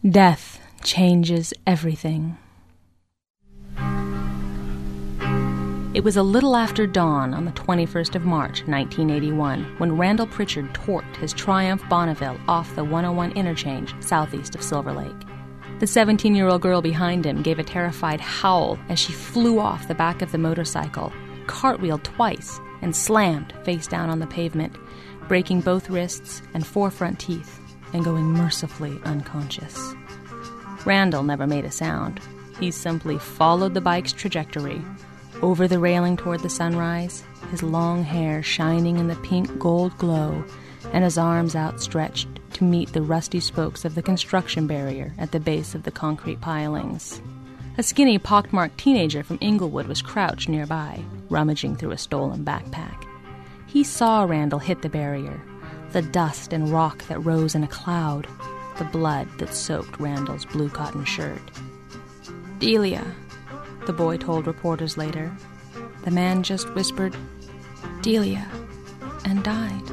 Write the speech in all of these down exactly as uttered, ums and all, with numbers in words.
Death changes everything. It was a little after dawn on the twenty-first of March, nineteen eighty-one, when Randall Pritchard torqued his Triumph Bonneville off the one oh one interchange southeast of Silver Lake. The seventeen-year-old girl behind him gave a terrified howl as she flew off the back of the motorcycle, cartwheeled twice, and slammed face down on the pavement, breaking both wrists and four front teeth and going mercifully unconscious. Randall never made a sound. He simply followed the bike's trajectory, over the railing toward the sunrise, his long hair shining in the pink gold glow, and his arms outstretched to meet the rusty spokes of the construction barrier at the base of the concrete pilings. A skinny, pockmarked teenager from Inglewood was crouched nearby, rummaging through a stolen backpack. He saw Randall hit the barrier, the dust and rock that rose in a cloud, the blood that soaked Randall's blue cotton shirt. "Delia," the boy told reporters later. The man just whispered, "Delia," and died.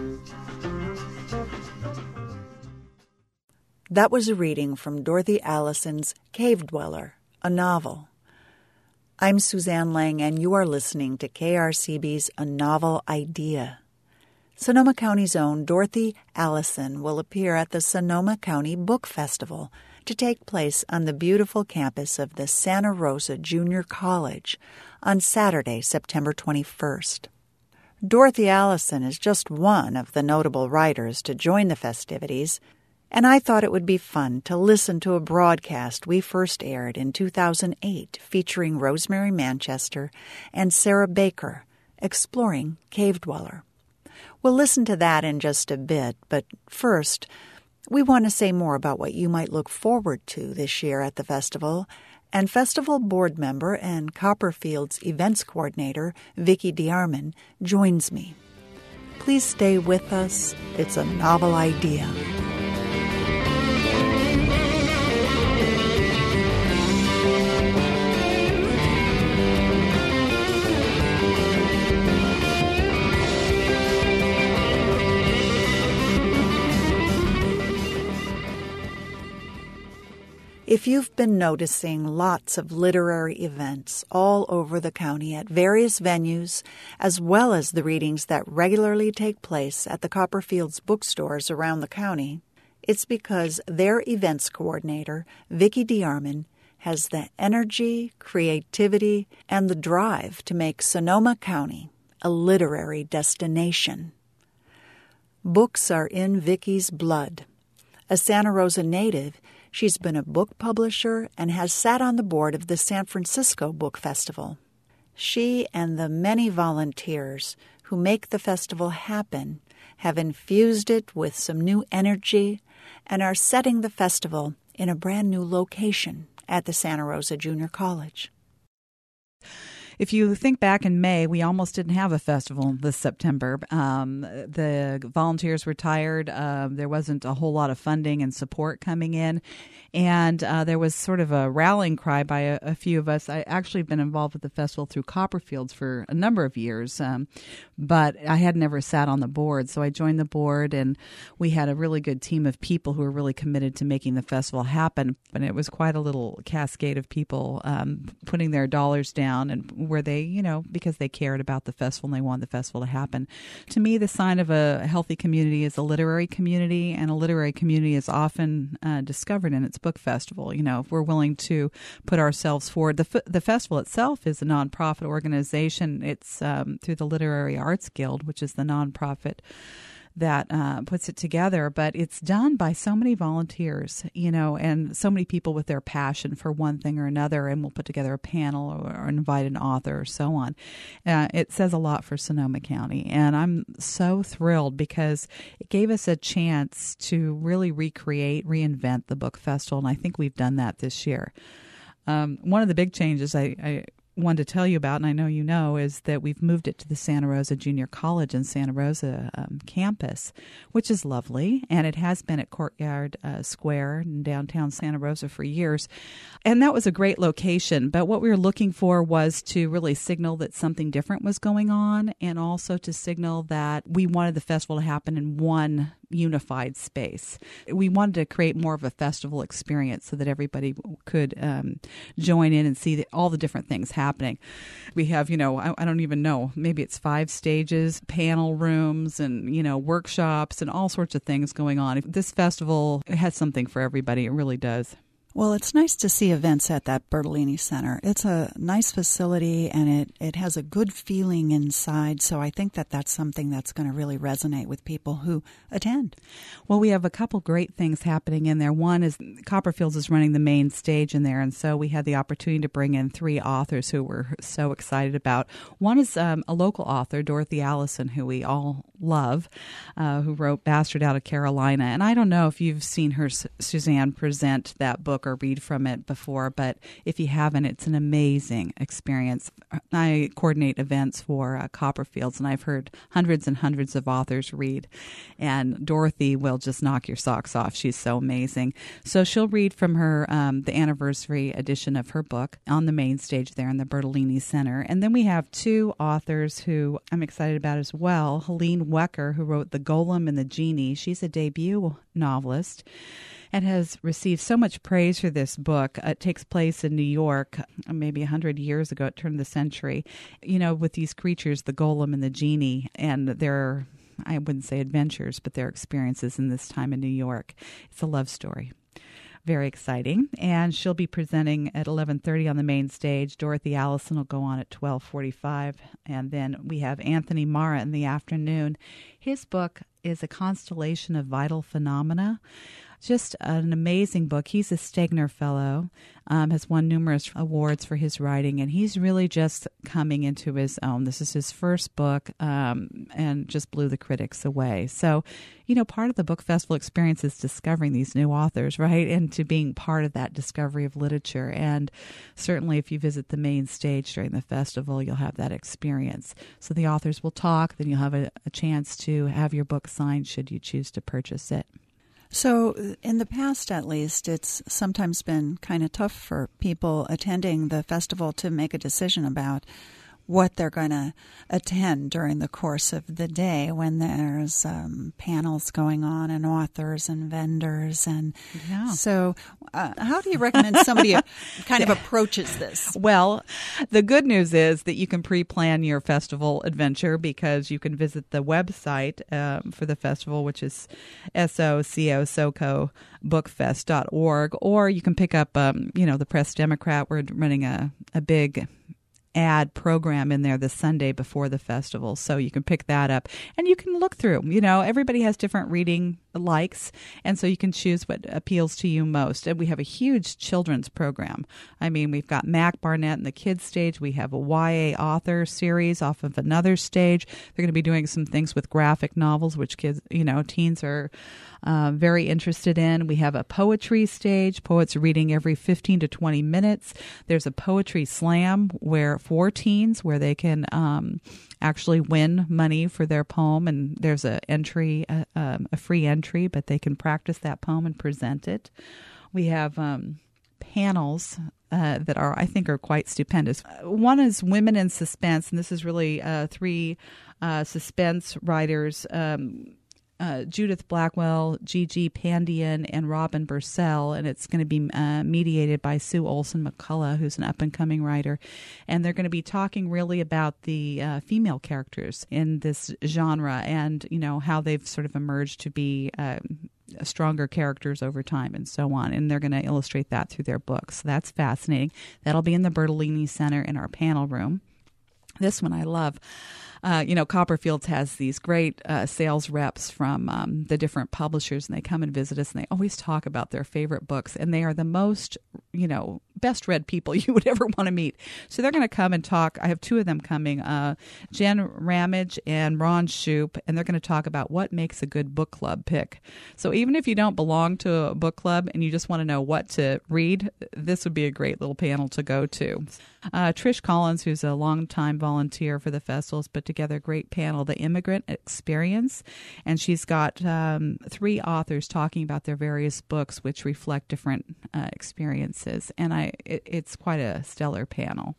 That was a reading from Dorothy Allison's Cave Dweller, a novel. I'm Suzanne Lang, and you are listening to K R C B's A Novel Idea. Sonoma County's own Dorothy Allison will appear at the Sonoma County Book Festival to take place on the beautiful campus of the Santa Rosa Junior College on Saturday, September twenty-first. Dorothy Allison is just one of the notable writers to join the festivities, and I thought it would be fun to listen to a broadcast we first aired in two thousand eight featuring Rosemary Manchester and Sarah Baker, exploring Cave Dweller. We'll listen to that in just a bit, but first, we want to say more about what you might look forward to this year at the festival, and festival board member and Copperfield's events coordinator, Vicki DeArmond, joins me. Please stay with us. It's a novel idea. If you've been noticing lots of literary events all over the county at various venues, as well as the readings that regularly take place at the Copperfield's bookstores around the county, it's because their events coordinator, Vicki DeArmond, has the energy, creativity, and the drive to make Sonoma County a literary destination. Books are in Vicki's blood. A Santa Rosa native, she's been a book publisher and has sat on the board of the San Francisco Book Festival. She and the many volunteers who make the festival happen have infused it with some new energy and are setting the festival in a brand new location at the Santa Rosa Junior College. If you think back in May, we almost didn't have a festival this September. Um, the volunteers were tired. Uh, there wasn't a whole lot of funding and support coming in. And uh, there was sort of a rallying cry by a, a few of us. I actually have been involved with the festival through Copperfields for a number of years, um, but I had never sat on the board. So I joined the board, and we had a really good team of people who were really committed to making the festival happen. And it was quite a little cascade of people um, putting their dollars down, and where they, you know, because they cared about the festival and they wanted the festival to happen. To me, the sign of a healthy community is a literary community, and a literary community is often uh, discovered in its book festival. You know, if we're willing to put ourselves forward. The f- the festival itself is a nonprofit organization. It's um, through the Literary Arts Guild, which is the nonprofit that uh, puts it together, but it's done by so many volunteers, you know, and so many people with their passion for one thing or another, and we'll put together a panel or, or invite an author or so on. Uh, it says a lot for Sonoma County, and I'm so thrilled because it gave us a chance to really recreate, reinvent the book festival, and I think we've done that this year. Um, one of the big changes I, I wanted to tell you about, and I know you know, is that we've moved it to the Santa Rosa Junior College and Santa Rosa um, campus, which is lovely, and it has been at Courtyard uh, Square in downtown Santa Rosa for years, and that was a great location. But what we were looking for was to really signal that something different was going on, and also to signal that we wanted the festival to happen in one unified space. We wanted to create more of a festival experience so that everybody could um, join in and see the, all the different things happening. We have, you know, I, I don't even know, maybe it's five stages, panel rooms, and, you know, workshops and all sorts of things going on. This festival has something for everybody. It really does. Well, it's nice to see events at that Bertolini Center. It's a nice facility, and it, it has a good feeling inside, so I think that that's something that's going to really resonate with people who attend. Well, we have a couple great things happening in there. One is Copperfields is running the main stage in there, and so we had the opportunity to bring in three authors who we're so excited about. One is um, a local author, Dorothy Allison, who we all love, uh, who wrote Bastard Out of Carolina. And I don't know if you've seen her, Suzanne, present that book or read from it before, but if you haven't, it's an amazing experience. I coordinate events for uh, Copperfields, and I've heard hundreds and hundreds of authors read, and Dorothy will just knock your socks off. She's so amazing. So she'll read from her um, the anniversary edition of her book on the main stage there in the Bertolini Center. And then we have two authors who I'm excited about as well. Helene Wecker, who wrote The Golem and the Genie. She's a debut novelist and has received so much praise for this book. It takes place in New York, maybe one hundred years ago, at the turn of the century, you know, with these creatures, the golem and the genie, and their, I wouldn't say adventures, but their experiences in this time in New York. It's a love story. Very exciting. And she'll be presenting at eleven thirty on the main stage. Dorothy Allison will go on at twelve forty-five. And then we have Anthony Mara in the afternoon. His book is A Constellation of Vital Phenomena. Just an amazing book. He's a Stegner Fellow, um, has won numerous awards for his writing, and he's really just coming into his own. This is his first book, um, and just blew the critics away. So, you know, part of the book festival experience is discovering these new authors, right, and to being part of that discovery of literature. And certainly if you visit the main stage during the festival, you'll have that experience. So the authors will talk, then you'll have a, a chance to have your book signed should you choose to purchase it. So in the past, at least, it's sometimes been kind of tough for people attending the festival to make a decision about what they're going to attend during the course of the day when there's um, panels going on and authors and vendors. And yeah. so uh, how do you recommend somebody kind of approaches this? Well, the good news is that you can pre-plan your festival adventure because you can visit the website um, for the festival, which is S O C O SoCo bookfest dot org, or you can pick up, um, you know, the Press Democrat. We're running a, a big ad program in there this Sunday before the festival, so you can pick that up and you can look through. You know, everybody has different reading likes, and so you can choose what appeals to you most. And we have a huge children's program. I mean, we've got Mac Barnett in the kids stage. We have a Y A author series off of another stage. They're going to be doing some things with graphic novels, which kids, you know, teens are uh, very interested in. We have a poetry stage, poets reading every fifteen to twenty minutes. There's a poetry slam where for teens where they can um, actually win money for their poem, and there's a entry, uh, um, a free entry, but they can practice that poem and present it. We have um, panels uh, that are, I think, are quite stupendous. One is Women in Suspense, and this is really uh, three uh, suspense writers. Um, Uh, Judith Blackwell, Gigi Pandian, and Robin Bursell, and it's going to be uh, mediated by Sue Olson McCullough, who's an up-and-coming writer. And they're going to be talking really about the uh, female characters in this genre and, you know, how they've sort of emerged to be uh, stronger characters over time and so on. And they're going to illustrate that through their books. So that's fascinating. That'll be in the Bertolini Center in our panel room. This one I love. Uh, you know, Copperfields has these great uh, sales reps from um, the different publishers, and they come and visit us, and they always talk about their favorite books, and they are the most, you know, best read people you would ever want to meet. So they're going to come and talk. I have two of them coming, uh, Jen Ramage and Ron Shoup, and they're going to talk about what makes a good book club pick. So even if you don't belong to a book club and you just want to know what to read, this would be a great little panel to go to. Uh, Trish Collins, who's a longtime volunteer for the festivals, put together a great panel, The Immigrant Experience, and she's got um, three authors talking about their various books, which reflect different uh, experiences, and I it, it's quite a stellar panel.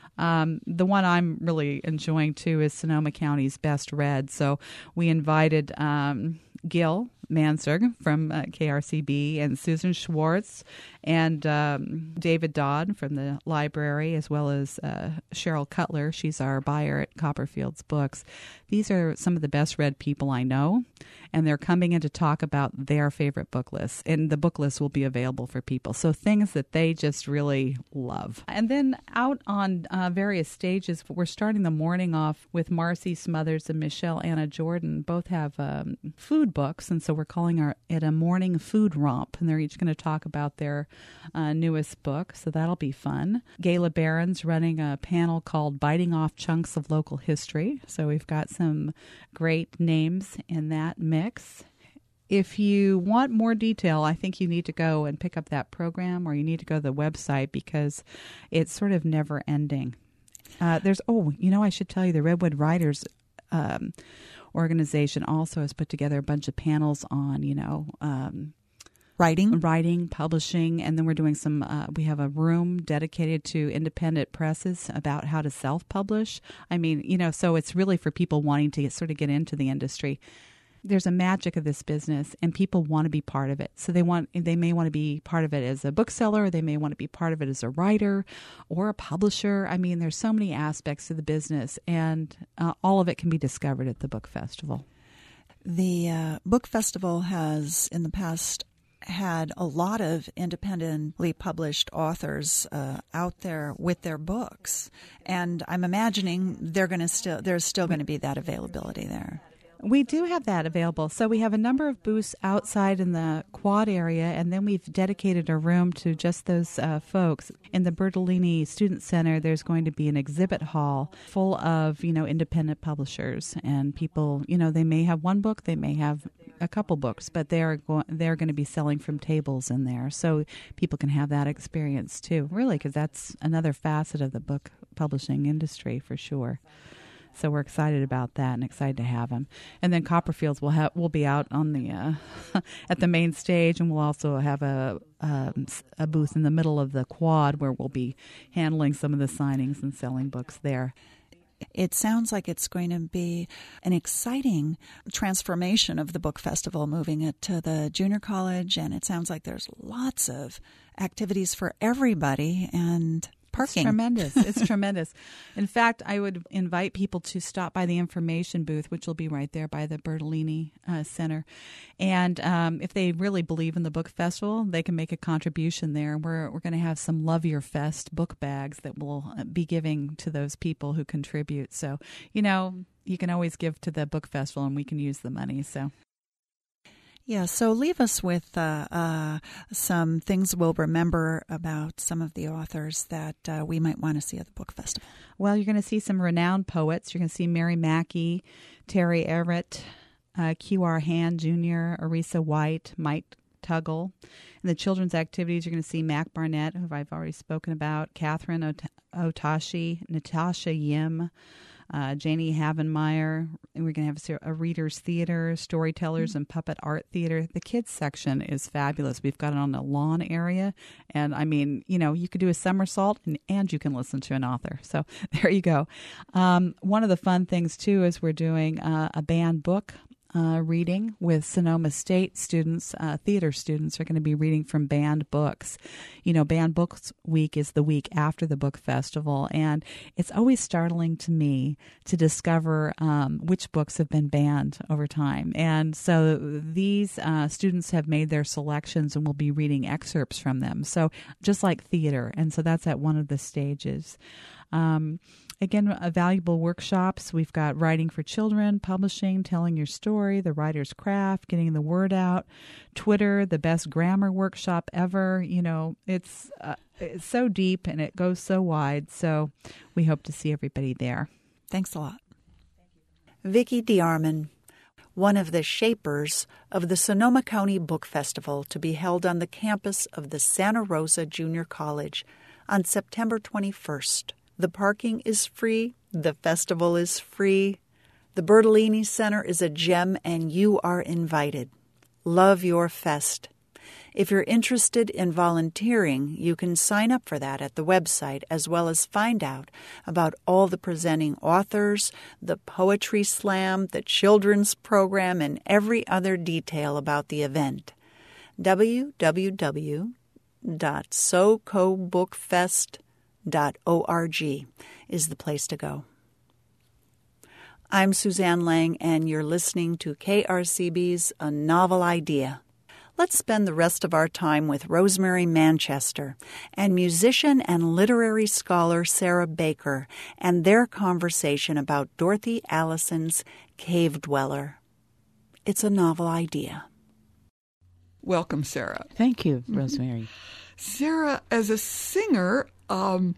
Um, the one I'm really enjoying, too, is Sonoma County's Best Read. So we invited um, Gil Mansberg from uh, K R C B, and Susan Schwartz, and um, David Dodd from the library, as well as uh, Cheryl Cutler. She's our buyer at Copperfield's Books. These are some of the best read people I know, and they're coming in to talk about their favorite book lists, and the book list will be available for people. So things that they just really love. And then out on uh, various stages, we're starting the morning off with Marcy Smothers and Michelle Anna Jordan. Both have um, food books, and so we're calling our, it a morning food romp, and they're each going to talk about their uh, newest book, so that'll be fun. Gayla Barron's running a panel called Biting Off Chunks of Local History, so we've got some great names in that mix. If you want more detail, I think you need to go and pick up that program, or you need to go to the website, because it's sort of never ending. Uh, there's, oh, you know, I should tell you, the Redwood Writers um, organization also has put together a bunch of panels on, you know, um, writing, writing, publishing, and then we're doing some. Uh, we have a room dedicated to independent presses about how to self-publish. I mean, you know, so it's really for people wanting to get, sort of get into the industry. There's a magic of this business, and people want to be part of it. So they want, they may want to be part of it as a bookseller, or they may want to be part of it as a writer or a publisher. I mean, there's so many aspects to the business, and uh, all of it can be discovered at the book festival. The uh, book festival has, in the past, had a lot of independently published authors uh, out there with their books, and I'm imagining they're going to still there's still going to be that availability there. We do have that available. So we have a number of booths outside in the quad area, and then we've dedicated a room to just those uh, folks. In the Bertolini Student Center, there's going to be an exhibit hall full of, you know, independent publishers, and people, you know, they may have one book, they may have a couple books, but they're go- they're going to be selling from tables in there, so people can have that experience too, really, because that's another facet of the book publishing industry for sure. So we're excited about that and excited to have them. And then Copperfields will have will be out on the uh, at the main stage, and we'll also have a um, a booth in the middle of the quad where we'll be handling some of the signings and selling books there. It sounds like it's going to be an exciting transformation of the book festival, moving it to the junior college, and it sounds like there's lots of activities for everybody, and parking. It's tremendous. It's tremendous. In fact, I would invite people to stop by the information booth, which will be right there by the Bertolini uh, Center. And um, if they really believe in the book festival, they can make a contribution there. We're we're going to have some Love Your Fest book bags that we'll be giving to those people who contribute. So, you know, you can always give to the book festival, and we can use the money. So. Yeah, so leave us with uh, uh, some things we'll remember about some of the authors that uh, we might want to see at the book festival. Well, you're going to see some renowned poets. You're going to see Mary Mackey, Terry Everett, uh, Q R Hand Junior, Arisa White, Mike Tuggle. In the children's activities, you're going to see Mac Barnett, who I've already spoken about, Catherine Ot- Otashi, Natasha Yim, Uh, Janie Havenmeyer, and we're going to have a readers theater, storytellers, mm-hmm. and puppet art theater. The kids section is fabulous. We've got it on the lawn area, and I mean, you know, you could do a somersault, and, and you can listen to an author. So there you go. Um, one of the fun things too is we're doing uh, a banned book Uh, reading with Sonoma State students. Uh, theater students are going to be reading from banned books. You know, Banned Books Week is the week after the book festival, and it's always startling to me to discover um, which books have been banned over time. And so these uh, students have made their selections and will be reading excerpts from them. So just like theater, and so that's at one of the stages. Um, Again, uh, valuable workshops. We've got writing for children, publishing, telling your story, the writer's craft, getting the word out, Twitter, the best grammar workshop ever. You know, it's, uh, it's so deep and it goes so wide. So we hope to see everybody there. Thanks a lot. Vicki DeArmond, one of the shapers of the Sonoma County Book Festival, to be held on the campus of the Santa Rosa Junior College on September twenty-first. The parking is free. The festival is free. The Bertolini Center is a gem, and you are invited. Love your fest. If you're interested in volunteering, you can sign up for that at the website, as well as find out about all the presenting authors, the poetry slam, the children's program, and every other detail about the event. w w w dot soco book fest dot org is the place to go. I'm Suzanne Lang, and you're listening to K R C B's A Novel Idea. Let's spend the rest of our time with Rosemary Manchester and musician and literary scholar Sarah Baker and their conversation about Dorothy Allison's Cave Dweller. It's a novel idea. Welcome, Sarah. Thank you, Rosemary. Mm-hmm. Sarah, as a singer, um,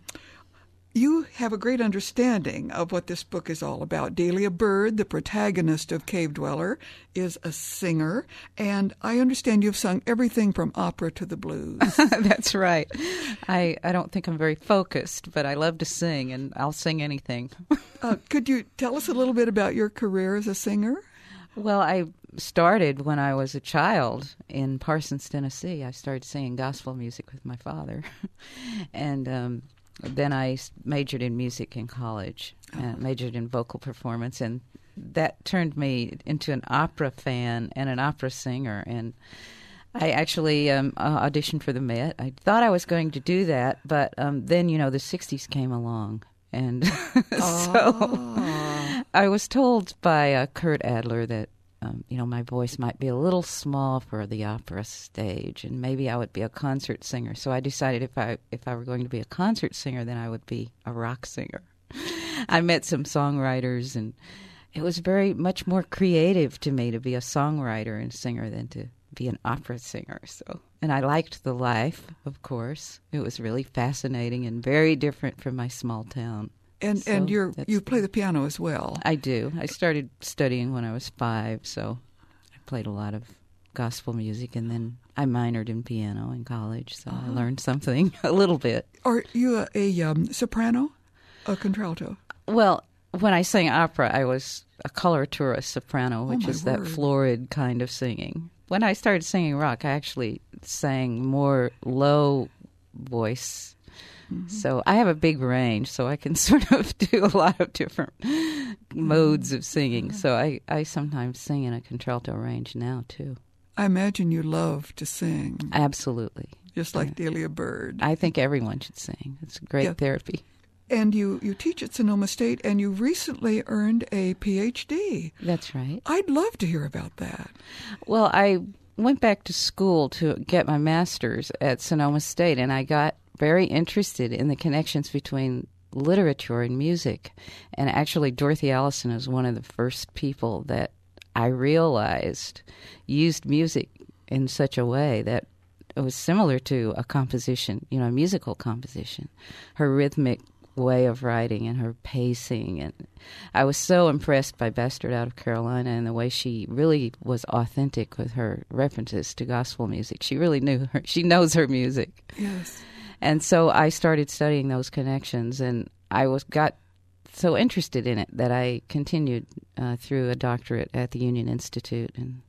you have a great understanding of what this book is all about. Delia Bird, the protagonist of Cave Dweller, is a singer, and I understand you've sung everything from opera to the blues. That's right. I, I don't think I'm very focused, but I love to sing, and I'll sing anything. uh, could you tell us a little bit about your career as a singer? Well, I started when I was a child in Parsons, Tennessee. I started singing gospel music with my father, and um, then I majored in music in college, and uh, majored in vocal performance, and that turned me into an opera fan and an opera singer. And I actually um, auditioned for the Met. I thought I was going to do that, but um, then, you know, the sixties came along, and so oh. I was told by uh, Kurt Adler that Um, you know, my voice might be a little small for the opera stage, and maybe I would be a concert singer. So I decided if I if I were going to be a concert singer, then I would be a rock singer. I met some songwriters, and it was very much more creative to me to be a songwriter and singer than to be an opera singer. So, and I liked the life, of course. It was really fascinating and very different from my small town. And so and you're you play the piano as well. I do. I started studying when I was five, so I played a lot of gospel music, and then I minored in piano in college, so uh-huh. I learned something a little bit. Are you a, a um, soprano, a contralto? Well, when I sang opera, I was a coloratura soprano, which oh is word. that florid kind of singing. When I started singing rock, I actually sang more low voice. Mm-hmm. So I have a big range, so I can sort of do a lot of different modes of singing. So I, I sometimes sing in a contralto range now, too. I imagine you love to sing. Absolutely. Just like yeah. Delia Bird. I think everyone should sing. It's great yeah. therapy. And you, you teach at Sonoma State, and you recently earned a P H D. That's right. I'd love to hear about that. Well, I went back to school to get my master's at Sonoma State, and I got very interested in the connections between literature and music. And actually, Dorothy Allison is one of the first people that I realized used music in such a way that it was similar to a composition, you know, a musical composition. Her rhythmic way of writing and her pacing. And I was so impressed by Bastard Out of Carolina and the way she really was authentic with her references to gospel music. She really knew her, she knows her music. Yes. And so I started studying those connections, and I was got so interested in it that I continued uh, through a doctorate at the Union Institute, and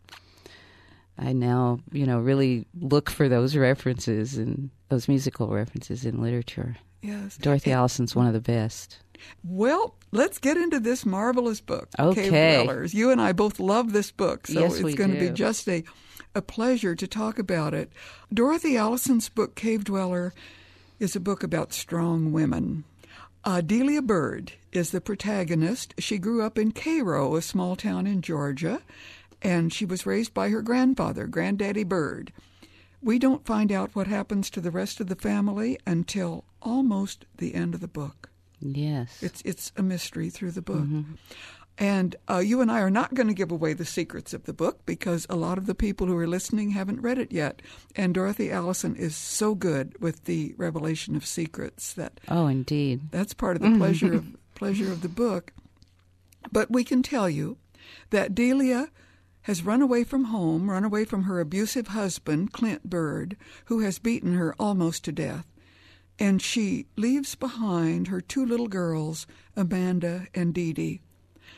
I now, you know, really look for those references and those musical references in literature. Yes. Dorothy and, Allison's one of the best. Well, let's get into this marvelous book, Okay. Cave Dwellers. You and I both love this book, so yes, it's we going do. to be just a, a pleasure to talk about it. Dorothy Allison's book, Cave Dweller, is a book about strong women. Uh, Delia Bird is the protagonist. She grew up in Cairo, a small town in Georgia, and she was raised by her grandfather, Granddaddy Bird. We don't find out what happens to the rest of the family until almost the end of the book. Yes. It's it's a mystery through the book. Mm-hmm. And uh, you and I are not going to give away the secrets of the book because a lot of the people who are listening haven't read it yet. And Dorothy Allison is so good with the revelation of secrets that oh, indeed, that's part of the pleasure of pleasure of the book. But we can tell you that Delia has run away from home, run away from her abusive husband, Clint Bird, who has beaten her almost to death. And she leaves behind her two little girls, Amanda and Dee Dee.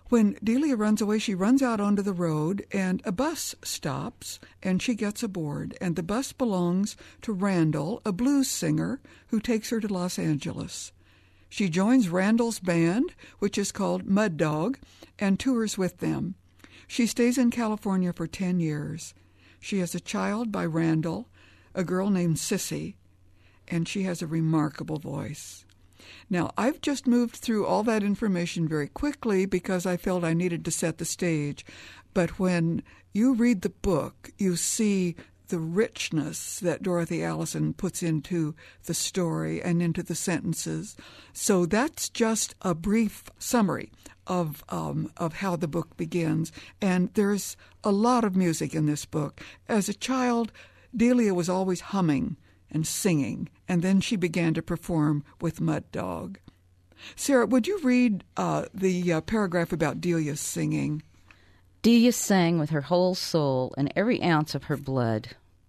When Delia runs away, she runs out onto the road, and a bus stops, and she gets aboard. And the bus belongs to Randall, a blues singer, who takes her to Los Angeles. She joins Randall's band, which is called Mud Dog, and tours with them. She stays in California for ten years. She has a child by Randall, a girl named Sissy, and she has a remarkable voice. Now, I've just moved through all that information very quickly because I felt I needed to set the stage. But when you read the book, you see the richness that Dorothy Allison puts into the story and into the sentences. So that's just a brief summary of um, of how the book begins. And there's a lot of music in this book. As a child, Delia was always humming and singing, and then she began to perform with Mud Dog. Sarah, would you read uh, the uh, paragraph about Delia's singing? Delia sang with her whole soul and every ounce of her blood.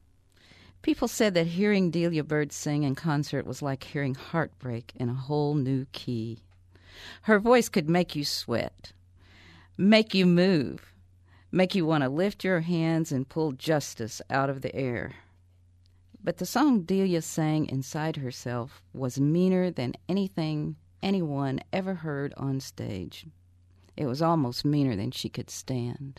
People said that hearing Delia Byrd sing in concert was like hearing heartbreak in a whole new key. Her voice could make you sweat, make you move, make you want to lift your hands and pull justice out of the air. But the song Delia sang inside herself was meaner than anything anyone ever heard on stage. It was almost meaner than she could stand.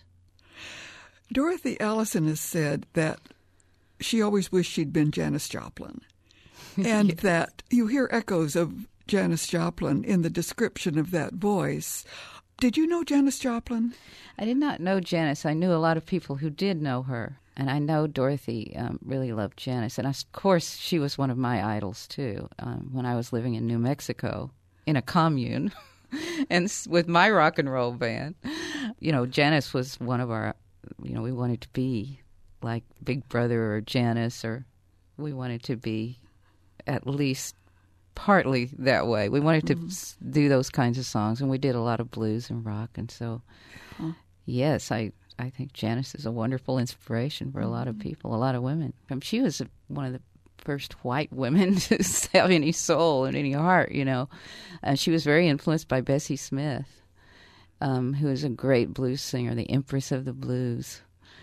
Dorothy Allison has said that she always wished she'd been Janis Joplin, and yes. that you hear echoes of Janis Joplin in the description of that voice. Did you know Janis Joplin? I did not know Janis. I knew a lot of people who did know her. And I know Dorothy um, really loved Janis. And, of course, she was one of my idols, too, um, when I was living in New Mexico in a commune and with my rock and roll band. You know, Janis was one of our, you know, we wanted to be like Big Brother or Janis, or we wanted to be at least partly that way. We wanted to mm-hmm. do those kinds of songs, and we did a lot of blues and rock. And so, huh. yes, I... I think Janis is a wonderful inspiration for a lot of people, a lot of women. Um, she was one of the first white women to have any soul and any heart, you know. Uh, she was very influenced by Bessie Smith, um, who is a great blues singer, the Empress of the Blues.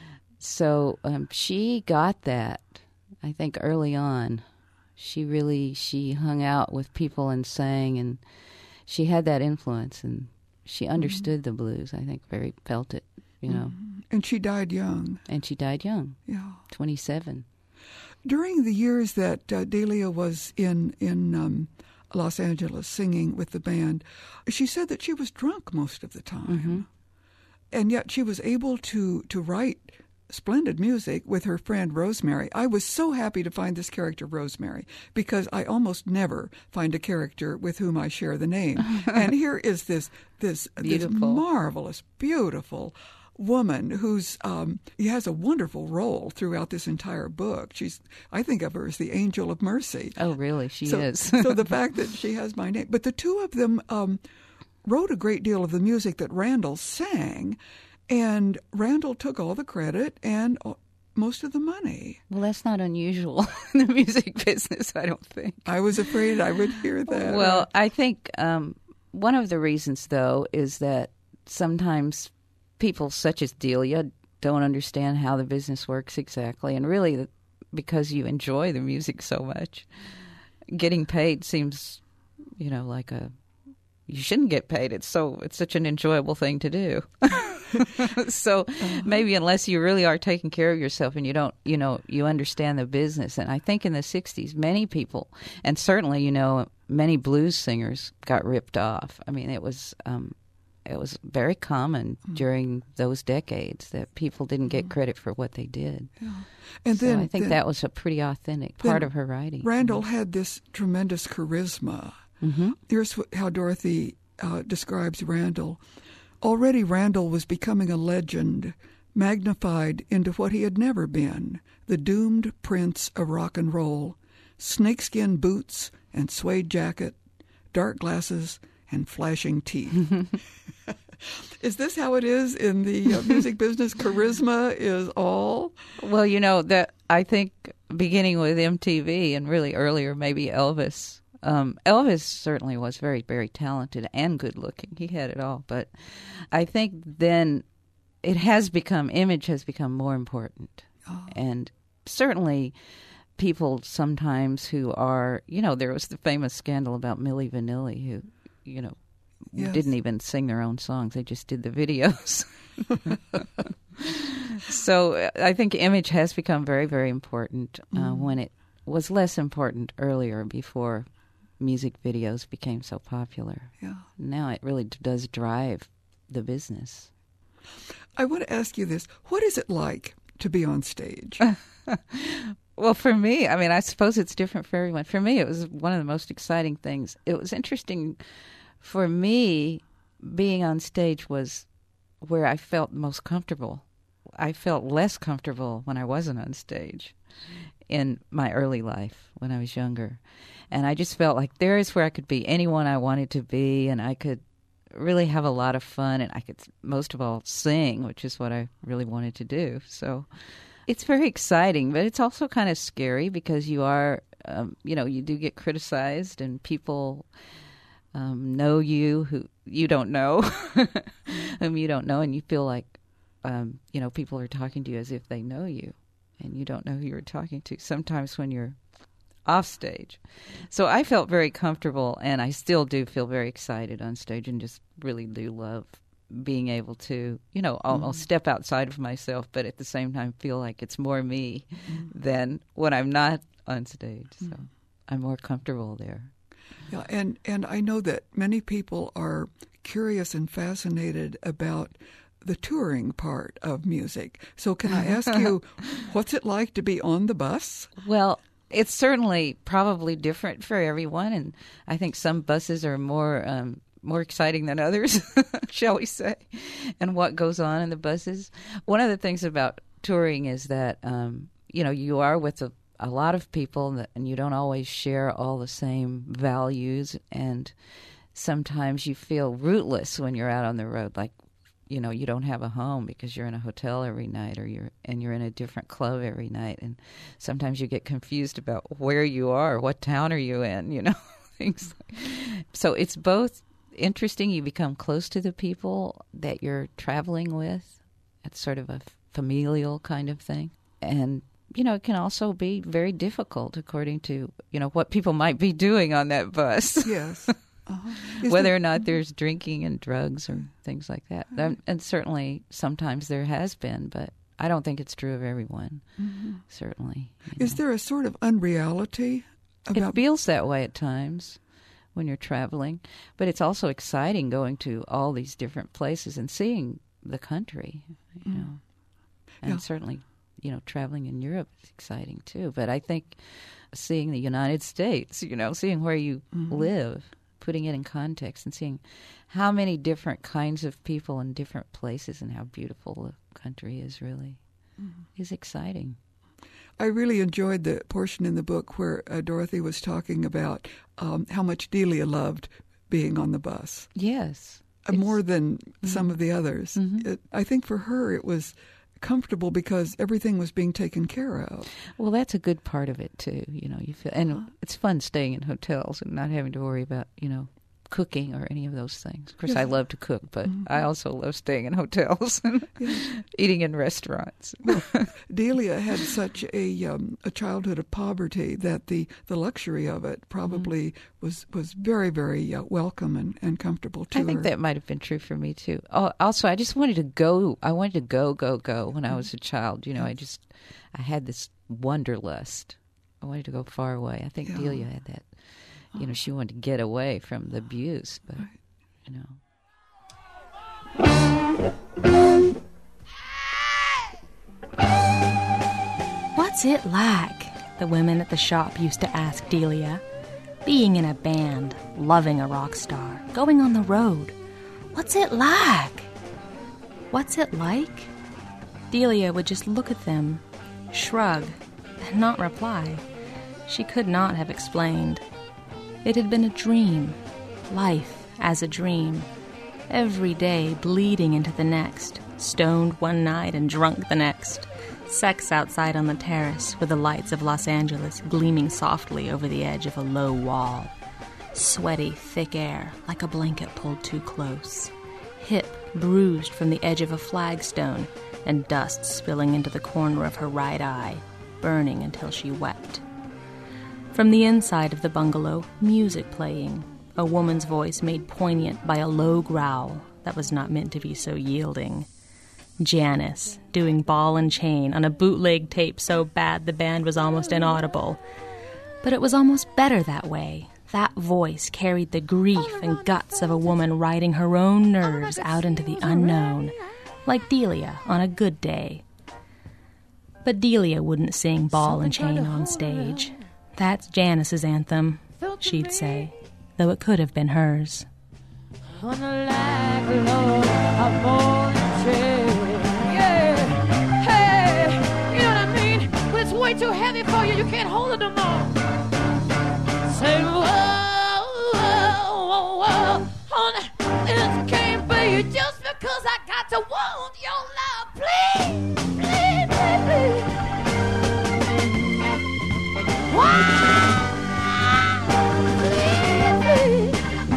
So um, she got that, I think, early on. She really, she hung out with people and sang, and she had that influence, and she understood mm-hmm. the blues, I think, very felt it. You know, and she died young. And she died young. Yeah, twenty-seven. During the years that uh, Delia was in in um, Los Angeles singing with the band, she said that she was drunk most of the time, mm-hmm. and yet she was able to to write splendid music with her friend Rosemary. I was so happy to find this character Rosemary because I almost never find a character with whom I share the name. And here is this this this marvelous, beautiful woman who's um, he has a wonderful role throughout this entire book. She's, I think of her as the angel of mercy. Oh, really? She so, is. So the fact that she has my name, but the two of them um, wrote a great deal of the music that Randall sang, and Randall took all the credit and most of the money. Well, that's not unusual in the music business, I don't think. I was afraid I would hear that. Well, I think um, one of the reasons, though, is that sometimes people such as Delia don't understand how the business works exactly. And really, because you enjoy the music so much, getting paid seems, you know, like a, you shouldn't get paid. It's so, it's such an enjoyable thing to do. So uh-huh. maybe unless you really are taking care of yourself and you don't, you know, you understand the business. And I think in the sixties, many people, and certainly, you know, many blues singers got ripped off. I mean, it was, um, it was very common mm-hmm. during those decades that people didn't get credit for what they did. Yeah. And so then I think then, that was a pretty authentic part of her writing. Randall mm-hmm. had this tremendous charisma. Mm-hmm. Here's how Dorothy uh, describes Randall. Already Randall was becoming a legend, magnified into what he had never been, the doomed prince of rock and roll, snakeskin boots and suede jacket, dark glasses, and flashing teeth. Is this how it is in the uh, music business? Charisma is all? Well, you know, that I think beginning with M T V and really earlier maybe Elvis, Um, Elvis certainly was very, very talented and good-looking. He had it all. But I think then it has become, image has become more important. Oh. And certainly people sometimes who are, you know, there was the famous scandal about Milli Vanilli who, you know, yes. didn't even sing their own songs. They just did the videos. So I think image has become very, very important uh, mm. when it was less important earlier before music videos became so popular. Yeah. Now it really does drive the business. I want to ask you this. What is it like to be on stage? Well, for me, I mean, I suppose it's different for everyone. For me, it was one of the most exciting things. It was interesting for me, being on stage was where I felt most comfortable. I felt less comfortable when I wasn't on stage in my early life when I was younger. And I just felt like there is where I could be anyone I wanted to be, and I could really have a lot of fun, and I could, most of all, sing, which is what I really wanted to do. So it's very exciting, but it's also kind of scary because you are, um, you know, you do get criticized, and people um, know you who you don't know, whom you don't know, and you feel like, um, you know, people are talking to you as if they know you, and you don't know who you're talking to sometimes when you're off stage. So I felt very comfortable, and I still do feel very excited on stage, and just really do love being able to, you know, almost mm-hmm. step outside of myself, but at the same time feel like it's more me mm-hmm. than when I'm not on stage. Mm-hmm. So I'm more comfortable there. Yeah, and, and I know that many people are curious and fascinated about the touring part of music. So can I ask you, what's it like to be on the bus? Well, it's certainly probably different for everyone, and I think some buses are more um, more exciting than others, shall we say, and what goes on in the buses. One of the things about touring is that, um, you know, you are with a, a lot of people, that, and you don't always share all the same values, and sometimes you feel rootless when you're out on the road, like, you know, you don't have a home because you're in a hotel every night, or you're and you're in a different club every night, and sometimes you get confused about where you are, what town are you in, you know, things. Like. So it's both interesting. You become close to the people that you're traveling with. It's sort of a familial kind of thing, and you know, it can also be very difficult according to, you know, what people might be doing on that bus. Yes. Uh-huh. Whether there, or not there's drinking and drugs or things like that. Um, and certainly sometimes there has been, but I don't think it's true of everyone, mm-hmm. certainly. Is know. there a sort of unreality about... It feels that way at times when you're traveling, but it's also exciting going to all these different places and seeing the country, you mm. know. And yeah. certainly, you know, traveling in Europe is exciting too. But I think seeing the United States, you know, seeing where you mm-hmm. live, putting it in context and seeing how many different kinds of people in different places and how beautiful the country is really mm-hmm. is exciting. I really enjoyed the portion in the book where uh, Dorothy was talking about um, how much Delia loved being on the bus. Yes. Uh, more than mm-hmm. some of the others. Mm-hmm. It, I think for her it was comfortable because everything was being taken care of. Well, that's a good part of it too. You know, you feel, and uh-huh. it's fun staying in hotels and not having to worry about, you know, cooking or any of those things. Of course, yes. I love to cook, but mm-hmm. I also love staying in hotels and yes. eating in restaurants. Well, Delia had such a um, a childhood of poverty that the, the luxury of it probably mm-hmm. was, was very, very uh, welcome and, and comfortable to her. I think her. that might have been true for me, too. Oh, also, I just wanted to go. I wanted to go, go, go when I was a child. You know, I just, I had this wanderlust. I wanted to go far away. I think yeah. Delia had that. You know, she wanted to get away from the abuse, but, you know. What's it like? The women at the shop used to ask Delia. Being in a band, loving a rock star, going on the road. What's it like? What's it like? Delia would just look at them, shrug, and not reply. She could not have explained. It had been a dream, life as a dream, every day bleeding into the next, stoned one night and drunk the next, sex outside on the terrace with the lights of Los Angeles gleaming softly over the edge of a low wall, Sweaty, thick air, like a blanket pulled too close. Hip bruised from the edge of a flagstone, and dust spilling into the corner of her right eye, burning until she wept. From the inside of the bungalow, music playing, a woman's voice made poignant by a low growl that was not meant to be so yielding. Janice, doing ball and chain on a bootleg tape so bad the band was almost inaudible. But it was almost better that way. That voice carried the grief and guts of a woman riding her own nerves out into the unknown, like Delia on a good day. But Delia wouldn't sing ball and chain on stage. That's Janice's anthem, she'd say, though it could have been hers. On the lag, Lord, a ball and chain. Yeah. Hey, you know what I mean? When it's way too heavy for you, you can't hold it no more. Say, whoa, whoa, whoa, whoa, honey, this can't be just because I got to want your love. Please, please, please, please. Wow, please, please.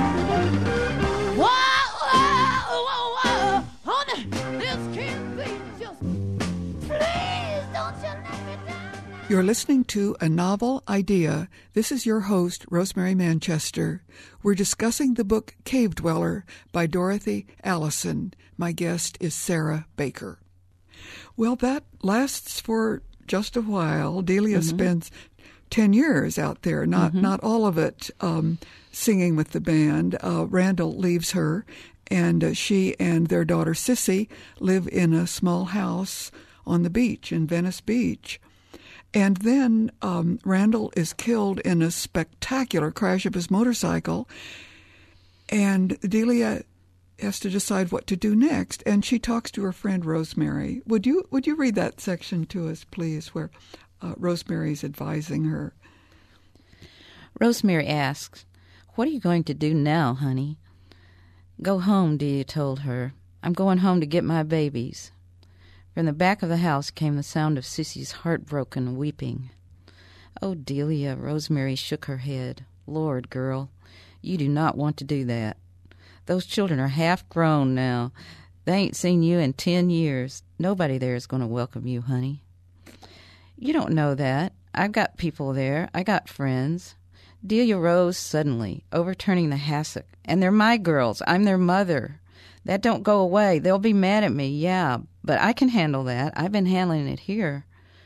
Whoa, whoa, whoa, whoa, honey, this can't be just. Please, don't you let me down. You're listening to A Novel Idea. This is your host, Rosemary Manchester. We're discussing the book Cave Dweller by Dorothy Allison. My guest is Sarah Baker. Well, that lasts for just a while. Delia mm-hmm. spends ten years out there, not mm-hmm. not all of it um, singing with the band. Uh, Randall leaves her, and uh, she and their daughter Sissy live in a small house on the beach in Venice Beach. And then um, Randall is killed in a spectacular crash of his motorcycle, and Delia has to decide what to do next. And she talks to her friend Rosemary. Would you would you read that section to us, please, where uh, Rosemary's advising her? Rosemary asks, "What are you going to do now, honey?" "Go home," Delia told her. "I'm going home to get my babies." From the back of the house came the sound of Sissy's heartbroken weeping. "Oh, Delia," Rosemary shook her head. "Lord, girl, you do not want to do that. Those children are half grown now. They ain't seen you in ten years. Nobody there is going to welcome you, honey." "You don't know that. I've got people there. I got friends." Delia rose suddenly, overturning the hassock. "And they're my girls. I'm their mother. That don't go away. They'll be mad at me, yeah, but I can handle that. I've been handling it here."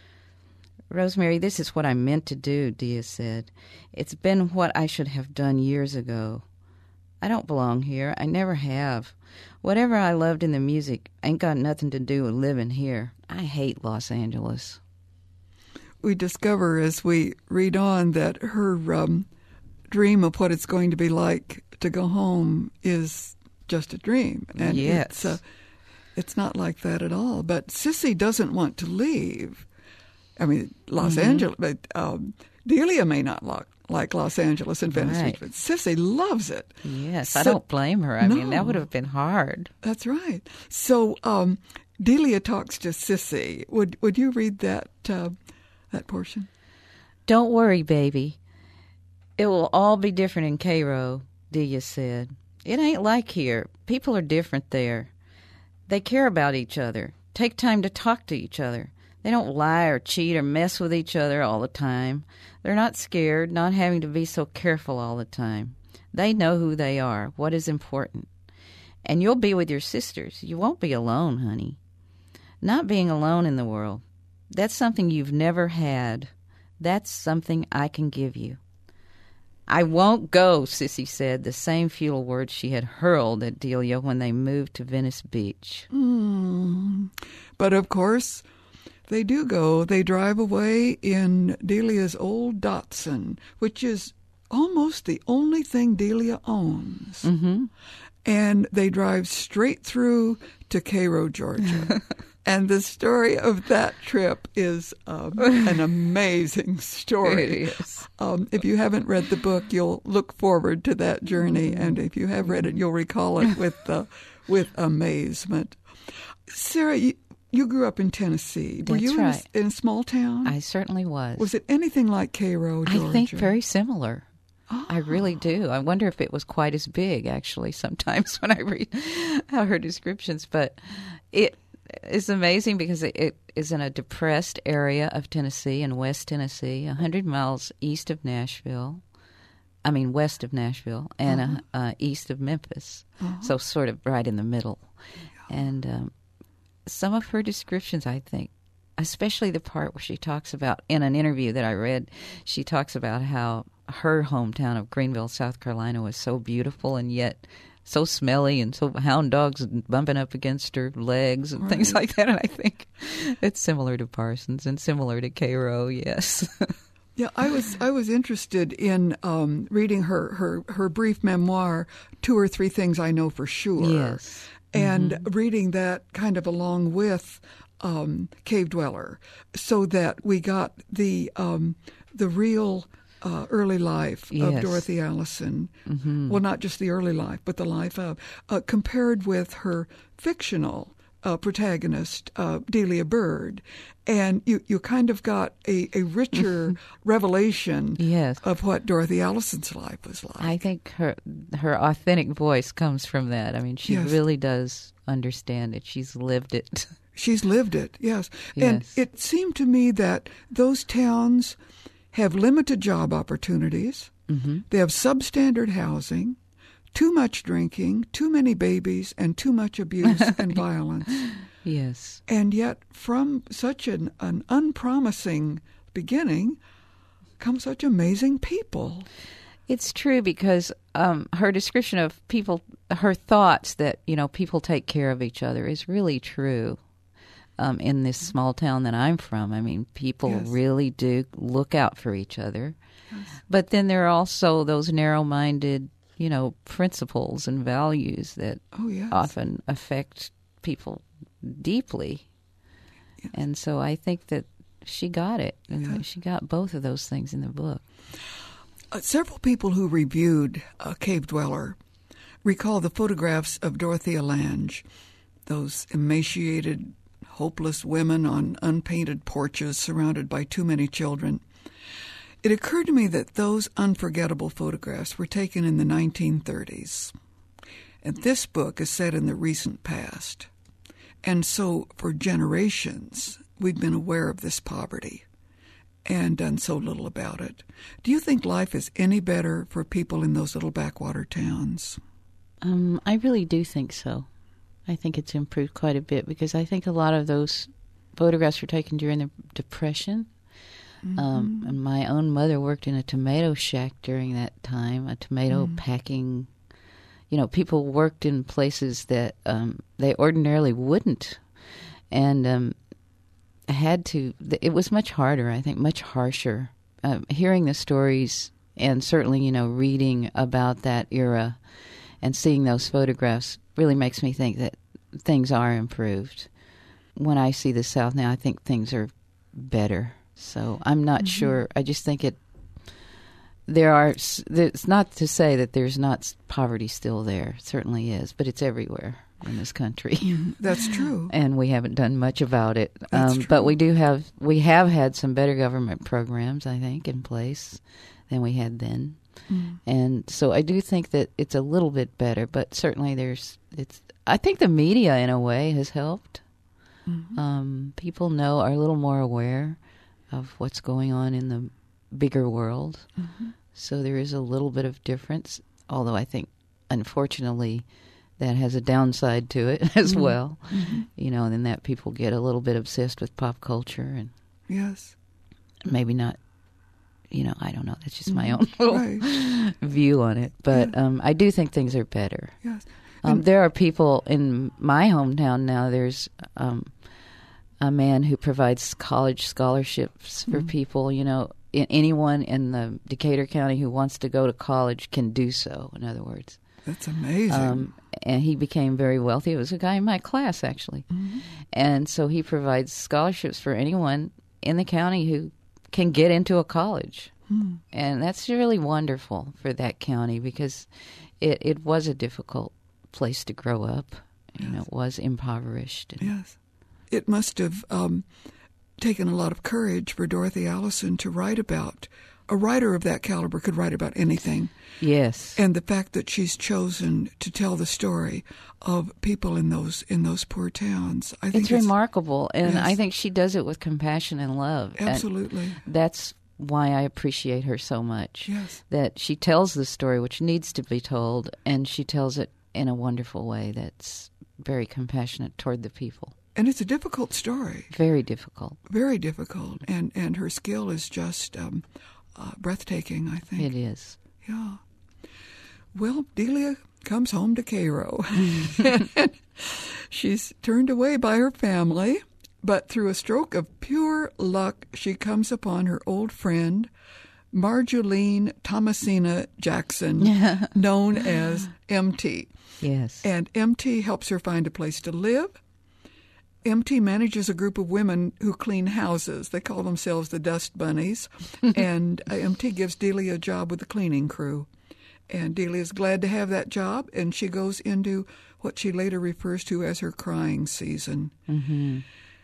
"Rosemary, this is what I meant to do," Dia said. "It's been what I should have done years ago. I don't belong here. I never have. Whatever I loved in the music ain't got nothing to do with living here. I hate Los Angeles." We discover as we read on that her um, dream of what it's going to be like to go home is just a dream. And yes. it's, uh, it's not like that at all. But Sissy doesn't want to leave. I mean, Los mm-hmm. Angeles, but um, Delia may not like, like Los Angeles and Venice right. Beach, but Sissy loves it. Yes, so, I don't blame her. I no, mean, that would have been hard. That's right. So um, Delia talks to Sissy. Would would you read that uh, that portion? "Don't worry, baby. It will all be different in Cairo," Delia said. "It ain't like here. People are different there. They care about each other, take time to talk to each other. They don't lie or cheat or mess with each other all the time. They're not scared, not having to be so careful all the time. They know who they are, what is important. And you'll be with your sisters. You won't be alone, honey. Not being alone in the world. That's something you've never had. That's something I can give you." "I won't go," Sissy said, the same futile words she had hurled at Delia when they moved to Venice Beach. Mm. But, of course, they do go. They drive away in Delia's old Datsun, which is almost the only thing Delia owns. Mm-hmm. And they drive straight through to Cairo, Georgia. And the story of that trip is um, an amazing story. It is. Um, if you haven't read the book, you'll look forward to that journey, and if you have read it, you'll recall it with uh, with amazement. Sarah, you, you grew up in Tennessee. Were That's you right. in, a, in a small town? I certainly was. Was it anything like Cairo, Georgia? I think very similar. Oh. I really do. I wonder if it was quite as big, actually, sometimes when I read her descriptions. But it is amazing because it, it is in a depressed area of Tennessee, in West Tennessee, one hundred miles east of Nashville. I mean, west of Nashville and uh-huh. uh, uh, east of Memphis. Uh-huh. So sort of right in the middle. Yeah. And um, some of her descriptions, I think, especially the part where she talks about, in an interview that I read, she talks about how her hometown of Greenville, South Carolina, was so beautiful and yet so smelly, and so hound dogs bumping up against her legs and right. things like that. And I think it's similar to Parsons and similar to Cairo, yes. Yeah, I was I was interested in um, reading her, her, her brief memoir, Two or Three Things I Know for Sure. Yes. And mm-hmm. reading that kind of along with um, Cave Dweller, so that we got the um, the real uh, early life yes. of Dorothy Allison. Mm-hmm. Well, not just the early life, but the life of, uh, compared with her fictional uh, protagonist, uh, Delia Bird. And you, you kind of got a, a richer revelation yes. of what Dorothy Allison's life was like. I think her her authentic voice comes from that. I mean, she yes. really does understand it. She's lived it. She's lived it, yes. yes. And it seemed to me that those towns have limited job opportunities. Mm-hmm. They have substandard housing, too much drinking, too many babies, and too much abuse and violence. Yes. And yet, from such an, an unpromising beginning come such amazing people. It's true, because um, her description of people, her thoughts that, you know, people take care of each other is really true. Um, in this small town that I'm from, I mean, people yes. really do look out for each other. Yes. But then there are also those narrow-minded, you know, principles and values that oh, yes. often affect people deeply. Yes. And so I think that she got it. And yes. she got both of those things in the book. Uh, several people who reviewed uh, Cave Dweller recall the photographs of Dorothea Lange, those emaciated, hopeless women on unpainted porches surrounded by too many children. It occurred to me that those unforgettable photographs were taken in the nineteen thirties. And this book is set in the recent past. And so for generations, we've been aware of this poverty and done so little about it. Do you think life is any better for people in those little backwater towns? Um, I really do think so. I think it's improved quite a bit, because I think a lot of those photographs were taken during the Depression. Mm-hmm. Um, and my own mother worked in a tomato shack during that time, a tomato mm. packing. You know, people worked in places that um, they ordinarily wouldn't. And um, had to, it was much harder, I think, much harsher. Uh, hearing the stories and certainly, you know, reading about that era and seeing those photographs really makes me think that things are improved. When I see the South now, I think things are better. So I'm not mm-hmm. sure. I just think it, there are, it's not to say that there's not poverty still there. It certainly is, but it's everywhere in this country. That's true. And we haven't done much about it. That's um, true. But we do have, we have had some better government programs, I think, in place than we had then. Mm. And so I do think that it's a little bit better, but certainly there's, it's, I think the media in a way has helped. Mm-hmm. Um, people know, are a little more aware of what's going on in the bigger world. Mm-hmm. So there is a little bit of difference, although I think, unfortunately, that has a downside to it as mm-hmm. well. Mm-hmm. You know, and then that people get a little bit obsessed with pop culture and yes, maybe not. You know, I don't know. That's just my own little right. view on it. But yeah. um, I do think things are better. Yes. Um, there are people in my hometown now. There's um, a man who provides college scholarships for mm-hmm. people. You know, in, anyone in the Decatur County who wants to go to college can do so, in other words. That's amazing. Um, and he became very wealthy. It was a guy in my class, actually. Mm-hmm. And so he provides scholarships for anyone in the county who can get into a college. Hmm. And that's really wonderful for that county, because it, it was a difficult place to grow up. You yes. know, it was impoverished. And yes. It must have um, taken a lot of courage for Dorothy Allison to write about a writer of that caliber could write about anything. Yes. And the fact that she's chosen to tell the story of people in those in those poor towns, I think it's, it's remarkable. And yes. I think she does it with compassion and love. Absolutely. And that's why I appreciate her so much. Yes. That she tells the story which needs to be told, and she tells it in a wonderful way that's very compassionate toward the people. And it's a difficult story. Very difficult. Very difficult. And, and her skill is just um, uh, breathtaking, I think. It is. Yeah. Well, Delia comes home to Cairo. She's turned away by her family, but through a stroke of pure luck, she comes upon her old friend, Marjolaine Thomasina Jackson, known as M T. Yes. And M T helps her find a place to live. M T manages a group of women who clean houses. They call themselves the Dust Bunnies. And uh, M T gives Delia a job with the cleaning crew. And Delia is glad to have that job, and she goes into what she later refers to as her crying season. Mm-hmm.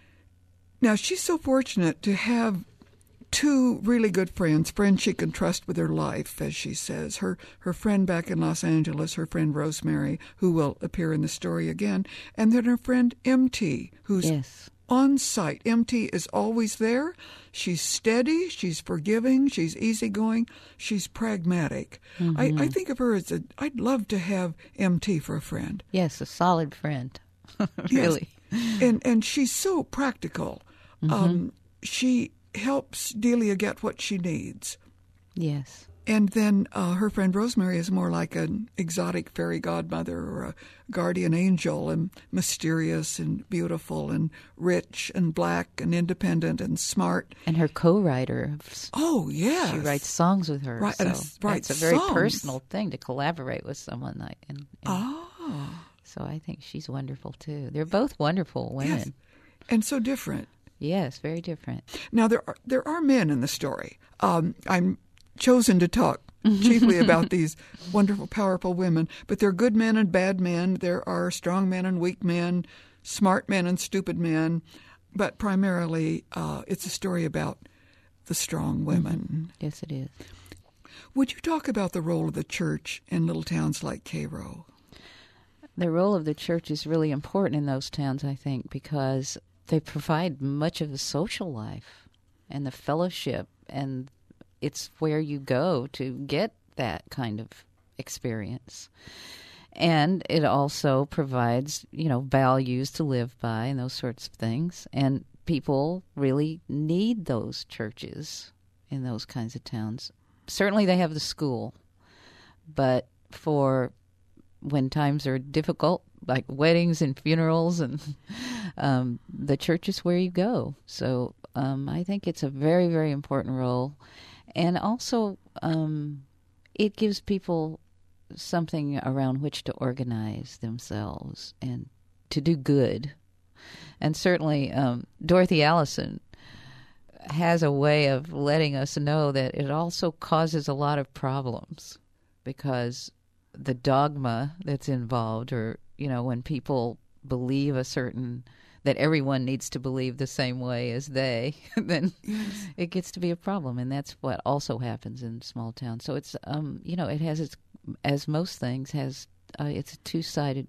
Now, she's so fortunate to have two really good friends, friends she can trust with her life, as she says. Her her friend back in Los Angeles, her friend Rosemary, who will appear in the story again, and then her friend M T, who's yes. on site. M T is always there. She's steady, she's forgiving, she's easygoing, she's pragmatic. Mm-hmm. I, I think of her as a, I'd love to have M T for a friend. Yes, a solid friend. Really. Yes. And, and she's so practical. Mm-hmm. Um, she helps Delia get what she needs. Yes. And then uh, her friend Rosemary is more like an exotic fairy godmother or a guardian angel, and mysterious and beautiful and rich and black and independent and smart. And her co-writer. Oh, yeah. She writes songs with her. Right, so and writes it's a very songs. personal thing to collaborate with someone. Like, and, and Oh. So I think she's wonderful, too. They're both wonderful women. Yes. And so different. Yes, very different. Now, there are, there are men in the story. Um, I'm chosen to talk chiefly about these wonderful, powerful women, but there are good men and bad men. There are strong men and weak men, smart men and stupid men, but primarily uh, it's a story about the strong women. Mm-hmm. Yes, it is. Would you talk about the role of the church in little towns like Cairo? The role of the church is really important in those towns, I think, because they provide much of the social life and the fellowship, and it's where you go to get that kind of experience. And it also provides, you know, values to live by and those sorts of things. And people really need those churches in those kinds of towns. Certainly they have the school, but for when times are difficult, like weddings and funerals, and um, the church is where you go. So um, I think it's a very, very important role. And also um, it gives people something around which to organize themselves and to do good. And certainly um, Dorothy Allison has a way of letting us know that it also causes a lot of problems, because the dogma that's involved, or, you know, when people believe a certain, that everyone needs to believe the same way as they, then yes. It gets to be a problem. And that's what also happens in small towns. So it's, um, you know, it has its, as most things, has, uh, it's a two-sided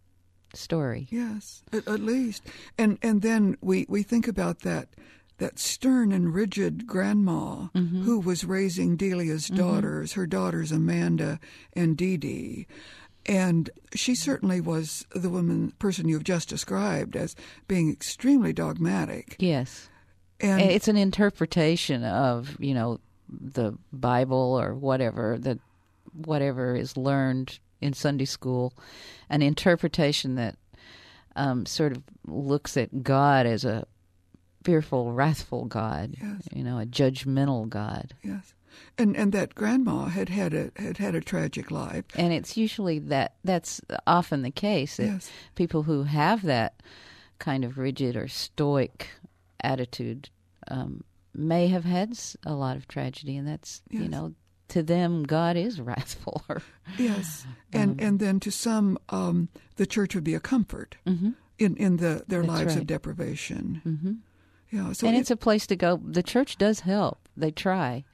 story. Yes, at, at least. And and then we, we think about that that stern and rigid grandma mm-hmm. who was raising Delia's mm-hmm. daughters, her daughters Amanda and Dee Dee. And she certainly was the woman, person you've just described as being extremely dogmatic. Yes. And it's an interpretation of, you know, the Bible or whatever, that whatever is learned in Sunday school, an interpretation that um, sort of looks at God as a fearful, wrathful God, yes. you know, a judgmental God. Yes. And and that grandma had had a had had a tragic life. And it's usually that that's often the case, that yes. people who have that kind of rigid or stoic attitude um, may have had a lot of tragedy, and that's, yes. you know, to them, God is wrathful. Or, yes. And um, and then to some, um, the church would be a comfort mm-hmm. in, in the their that's lives right. of deprivation. Mm-hmm. Yeah, so and it, it's a place to go. The church does help. They try.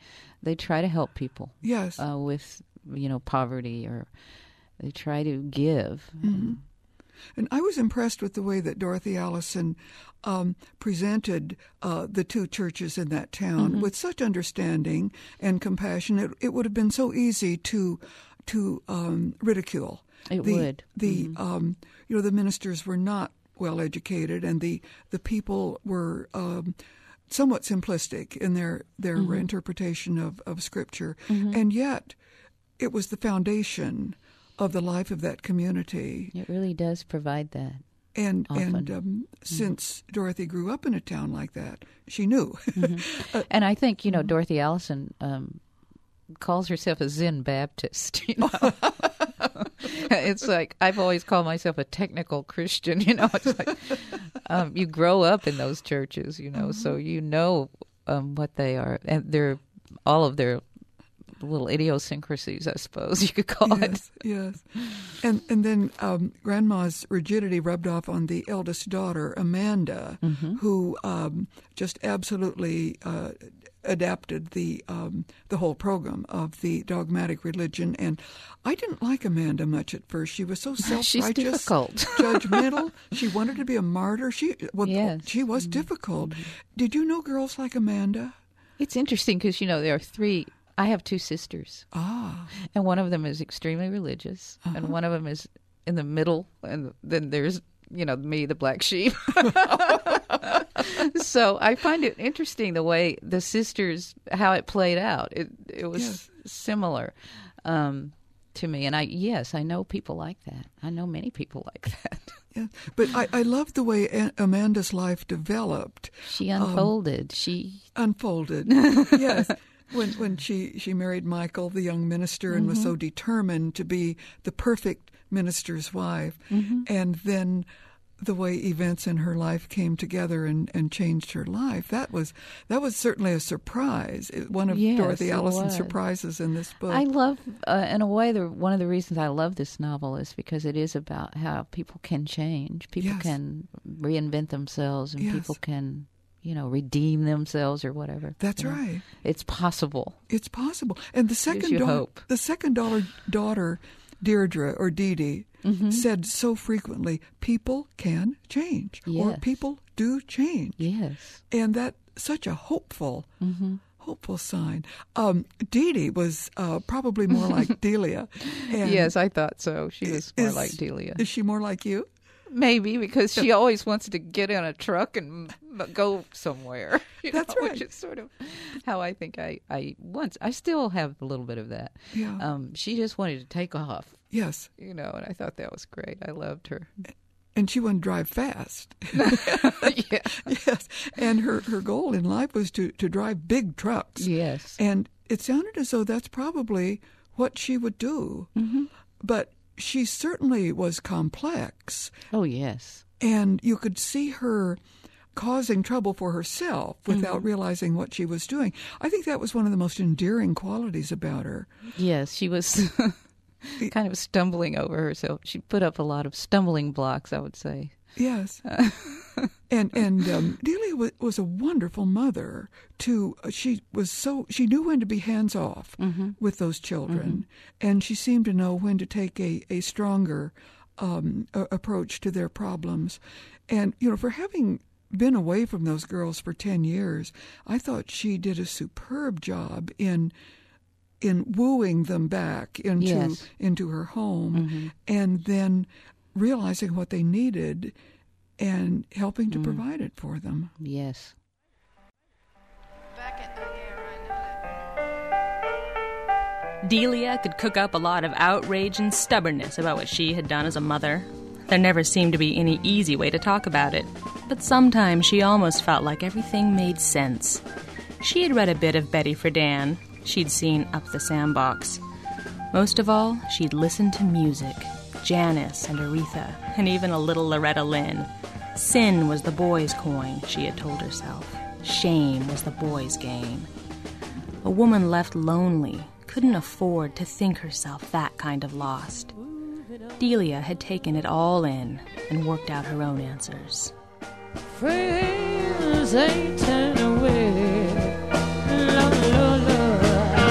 they try to help people. Yes. Uh, with, you know, poverty, or they try to give. Mm-hmm. And I was impressed with the way that Dorothy Allison um, presented uh, the two churches in that town mm-hmm. with such understanding and compassion. It, it would have been so easy to to um, ridicule. It the, would. The mm-hmm. um, you know the ministers were not well educated, and the the people were um, somewhat simplistic in their their mm-hmm. interpretation of of Scripture, mm-hmm. and yet it was the foundation of the life of that community. It really does provide that. And often. and um, mm-hmm. since Dorothy grew up in a town like that, she knew. mm-hmm. uh, and I think, you know, Dorothy Allison um, calls herself a Zen Baptist. You know? It's like, I've always called myself a technical Christian. You know, it's like um, you grow up in those churches, you know, mm-hmm. so you know um, what they are. And they're all of their little idiosyncrasies, I suppose you could call yes, it. Yes, and and then um, Grandma's rigidity rubbed off on the eldest daughter, Amanda, mm-hmm. who um, just absolutely uh, adapted the um, the whole program of the dogmatic religion. And I didn't like Amanda much at first. She was so self-righteous, She's difficult, judgmental. She wanted to be a martyr. She well, yes. she was mm-hmm. difficult. Did you know girls like Amanda? It's interesting because, you know, there are three. I have two sisters. Ah. And one of them is extremely religious, uh-huh. and one of them is in the middle, and then there's, you know, me, the black sheep. So I find it interesting the way the sisters, how it played out. It it was yes. similar um, to me. And I, yes, I know people like that. I know many people like that. Yeah, but I, I love the way a- Amanda's life developed. She unfolded. Um, she unfolded. Yes. When when she, she married Michael, the young minister, and mm-hmm. was so determined to be the perfect minister's wife. Mm-hmm. And then the way events in her life came together and, and changed her life, that was that was certainly a surprise. One of yes, Dorothy Allison's surprises in this book. I love, uh, in a way, the, one of the reasons I love this novel is because it is about how people can change. People yes. can reinvent themselves, and yes. people can, you know, redeem themselves or whatever. That's you know? right. It's possible. It's possible. And the second you daughter, hope. the second daughter, daughter, Deirdre or Dee Dee, mm-hmm. said so frequently, "People can change, yes. or people do change." Yes, and that such a hopeful, mm-hmm. hopeful sign. Um, Dee Dee was uh, probably more like Delia. And yes, I thought so. She was more is, like Delia. Is she more like you? Maybe, because she always wants to get in a truck and go somewhere. You That's know, right. Which is sort of how I think I, I once, I still have a little bit of that. Yeah. Um, she just wanted to take off. Yes. You know, and I thought that was great. I loved her. And she wanted to drive fast. Yeah. Yes. And her, her goal in life was to, to drive big trucks. Yes. And it sounded as though that's probably what she would do. Mm-hmm. But she certainly was complex. Oh, yes. And you could see her causing trouble for herself without mm-hmm. realizing what she was doing. I think that was one of the most endearing qualities about her. Yes, she was kind of stumbling over herself. She put up a lot of stumbling blocks, I would say. Yes. and and um, Delia was, was a wonderful mother. To uh, she was so she knew when to be hands off mm-hmm. with those children, mm-hmm. and she seemed to know when to take a a stronger um, a, approach to their problems. And you know, for having been away from those girls for ten years, I thought she did a superb job in in wooing them back into yes. into her home, mm-hmm. and then realizing what they needed and helping to mm. provide it for them. Yes. Back at the air, Delia could cook up a lot of outrage and stubbornness about what she had done as a mother. There never seemed to be any easy way to talk about it, but sometimes she almost felt like everything made sense. She had read a bit of Betty Friedan. She'd seen Up the Sandbox. Most of all, she'd listened to music. Janice and Aretha, and even a little Loretta Lynn. Sin was the boys' coin, she had told herself. Shame was the boys' game. A woman left lonely couldn't afford to think herself that kind of lost. Delia had taken it all in and worked out her own answers. Friends ain't turn away. Lord, Lord, Lord.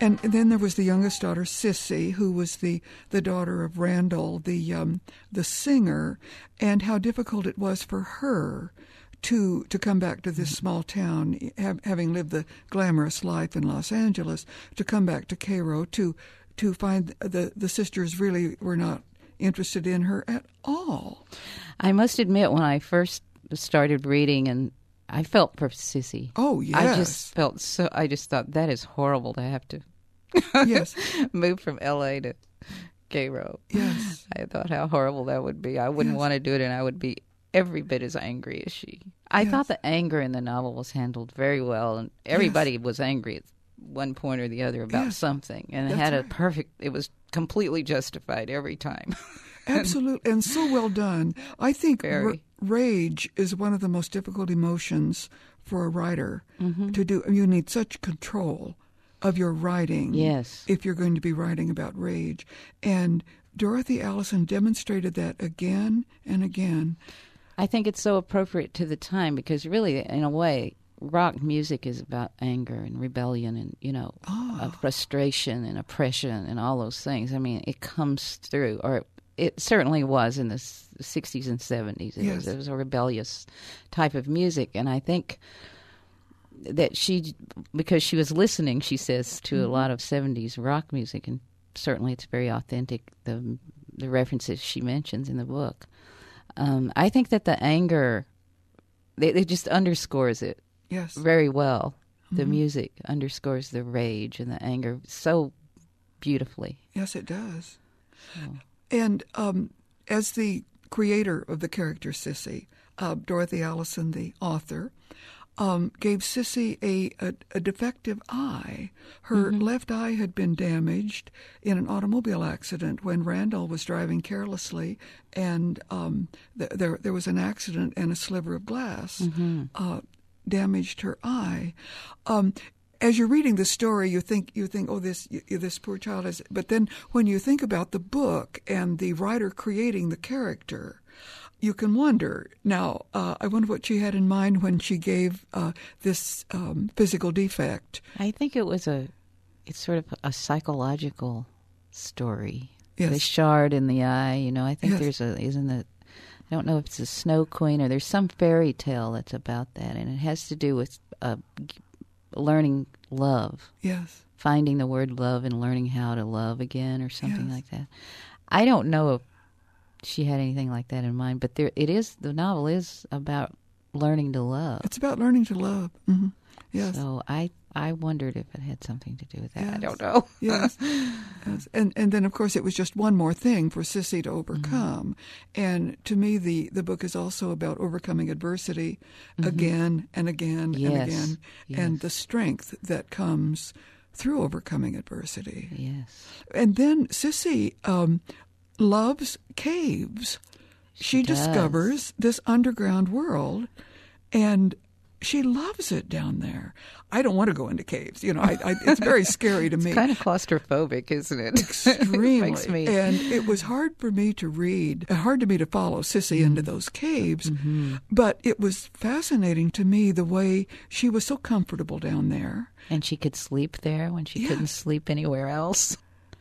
And then there was the youngest daughter, Sissy, who was the, the daughter of Randall, the um, the singer, and how difficult it was for her to to come back to this small town, ha- having lived the glamorous life in Los Angeles, to come back to Cairo, to to find the, the sisters really were not interested in her at all. I must admit, when I first started reading, and I felt for Sissy. Oh, yes. I just felt so, I just thought, that is horrible to have to yes. move from L A to Cairo. Yes. I thought how horrible that would be. I wouldn't Yes. want to do it, and I would be every bit as angry as she. I Yes. thought the anger in the novel was handled very well, and everybody Yes. was angry at one point or the other about Yes. something, and it That's had a right. perfect, it was completely justified every time. Absolutely, and so well done. I think Very. r- rage is one of the most difficult emotions for a writer Mm-hmm. to do. You need such control of your writing Yes. if you're going to be writing about rage. And Dorothy Allison demonstrated that again and again. I think it's so appropriate to the time because really, in a way, rock music is about anger and rebellion and, you know, Oh. uh, frustration and oppression and all those things. I mean, it comes through, or it certainly was in the s- sixties and seventies. It, Yes. was, it was a rebellious type of music. And I think that she, because she was listening, she says, to Mm-hmm. a lot of seventies rock music, and certainly it's very authentic, the, the references she mentions in the book. Um, I think that the anger, it, it just underscores it Yes. very well. The Mm-hmm. music underscores the rage and the anger so beautifully. Yes, it does. So, And um, as the creator of the character Sissy, uh, Dorothy Allison, the author, um, gave Sissy a, a, a defective eye. Her Mm-hmm. left eye had been damaged in an automobile accident when Randall was driving carelessly, and um, th- there there was an accident, and a sliver of glass Mm-hmm. uh, damaged her eye. Um, as you're reading the story, you think you think, oh, this you, this poor child is. But then, when you think about the book and the writer creating the character, you can wonder. Now, uh, I wonder what she had in mind when she gave uh, this um, physical defect. I think it was a, it's sort of a psychological story. Yes. The shard in the eye, you know, I think Yes. there's a, isn't it, I don't know if it's a Snow Queen or there's some fairy tale that's about that, and it has to do with uh, g- learning love, Yes. finding the word love and learning how to love again or something Yes. like that. I don't know if she had anything like that in mind, but there it is. The novel is about learning to love. It's about learning to love. Mm-hmm. Yes. So I I wondered if it had something to do with that. I Yes. don't know. Yes. Yes. And and then, of course, it was just one more thing for Sissy to overcome. Mm-hmm. And to me, the, the book is also about overcoming adversity again and again Mm-hmm. Yes. and again, and Yes. the strength that comes through overcoming adversity. Yes. And then Sissy um, loves caves. She, does. discovers this underground world, and she loves it down there. I don't want to go into caves. You know, I, I, it's very scary to me. Kind of claustrophobic, isn't it? Extremely. Makes me. And it was hard for me to read, hard to me to follow Sissy into those caves. Mm-hmm. But it was fascinating to me the way she was so comfortable down there. And she could sleep there when she Yes. couldn't sleep anywhere else.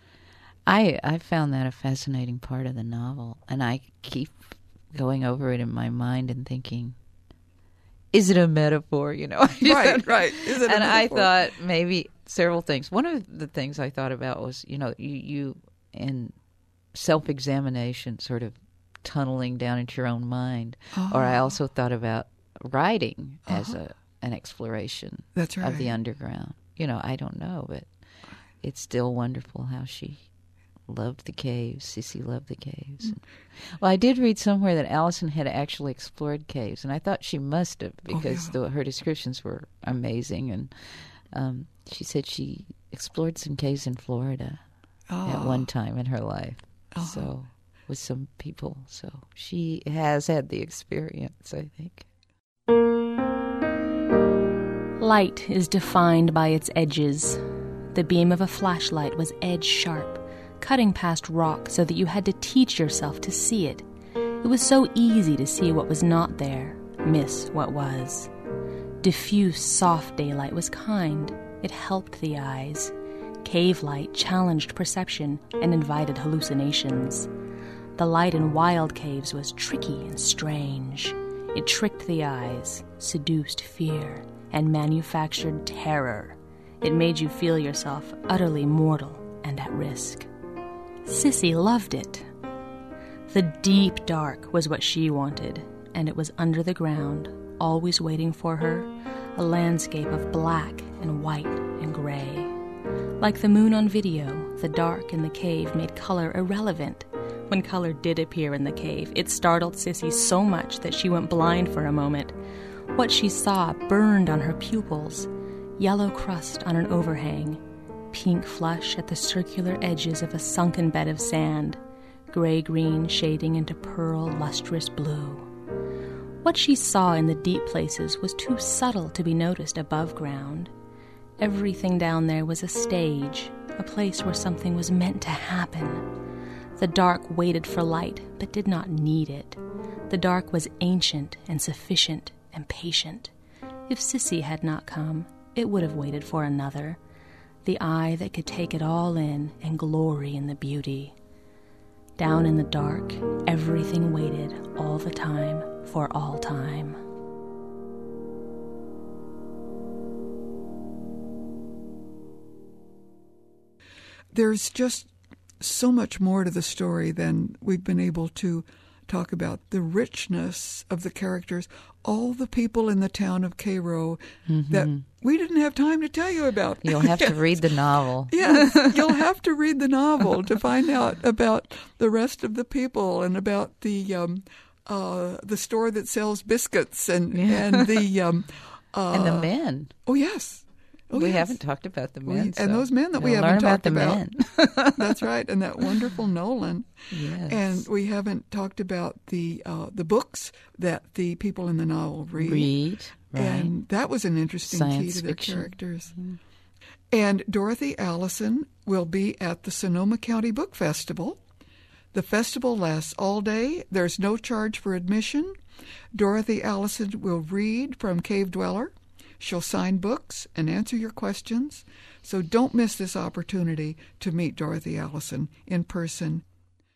I I found that a fascinating part of the novel, and I keep going over it in my mind and thinking, is it a metaphor? You know, Right, right. Is it a and I metaphor? thought maybe several things. One of the things I thought about was, you know, you, you in self-examination, sort of tunneling down into your own mind. Or I also thought about writing as a an exploration That's right. of the underground. You know, I don't know, but it's still wonderful how she loved the caves. Sissy loved the caves. Mm. Well, I did read somewhere that Allison had actually explored caves, and I thought she must have because yeah. the, her descriptions were amazing. And um, she said she explored some caves in Florida at Ah. one time in her life. So with some people. So she has had the experience, I think. Light is defined by its edges. The beam of a flashlight was edge-sharp, cutting past rock so that you had to teach yourself to see it. It was so easy to see what was not there, miss what was. Diffuse, soft daylight was kind. It helped the eyes. Cave light challenged perception and invited hallucinations. The light in wild caves was tricky and strange. It tricked the eyes, seduced fear, and manufactured terror. It made you feel yourself utterly mortal and at risk. Sissy loved it. The deep dark was what she wanted, and it was under the ground, always waiting for her, a landscape of black and white and gray. Like the moon on video, the dark in the cave made color irrelevant. When color did appear in the cave, it startled Sissy so much that she went blind for a moment. What she saw burned on her pupils, yellow crust on an overhang, pink flush at the circular edges of a sunken bed of sand, gray-green shading into pearl lustrous blue. What she saw in the deep places was too subtle to be noticed above ground. Everything down there was a stage, a place where something was meant to happen. The dark waited for light, but did not need it. The dark was ancient and sufficient and patient. If Sissy had not come, it would have waited for another, the eye that could take it all in and glory in the beauty. Down in the dark, everything waited all the time for all time. There's just so much more to the story than we've been able to talk about. The richness of the characters, all the people in the town of Cairo mm-hmm. that we didn't have time to tell you about. You'll have yes. to read the novel. Yes, you'll have to read the novel to find out about the rest of the people and about the um, uh, the store that sells biscuits and yeah. and the um, uh, and the men. Oh yes. Oh, we yes. haven't talked about the men. We, so and those men that we learn haven't about talked the about. Men. That's right. And that wonderful Nolan. Yes. And we haven't talked about the uh, the books that the people in the novel read. Read, right. And that was an interesting Science key to their fiction. characters. Mm-hmm. And Dorothy Allison will be at the Sonoma County Book Festival. The festival lasts all day. There's no charge for admission. Dorothy Allison will read from Cave Dweller. She'll sign books and answer your questions, so don't miss this opportunity to meet Dorothy Allison in person.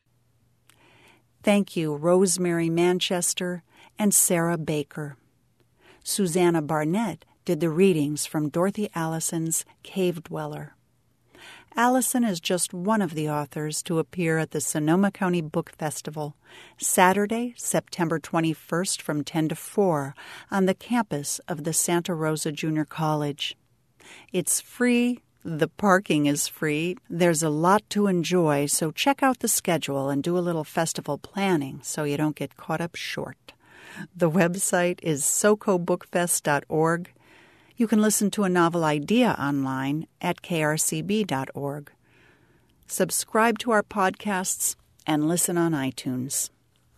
Thank you, Rosemary Manchester and Sarah Baker. Susanna Barnett did the readings from Dorothy Allison's Cave Dweller. Allison is just one of the authors to appear at the Sonoma County Book Festival, Saturday, September twenty-first from ten to four on the campus of the Santa Rosa Junior College. It's free, the parking is free, there's a lot to enjoy, so check out the schedule and do a little festival planning so you don't get caught up short. The website is soco book fest dot org. You can listen to a novel idea online at k r c b dot org. Subscribe to our podcasts and listen on iTunes.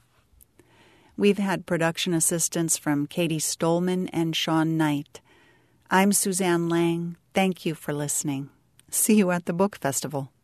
We've had production assistance from Katie Stolman and Sean Knight. I'm Suzanne Lang. Thank you for listening. See you at the book festival.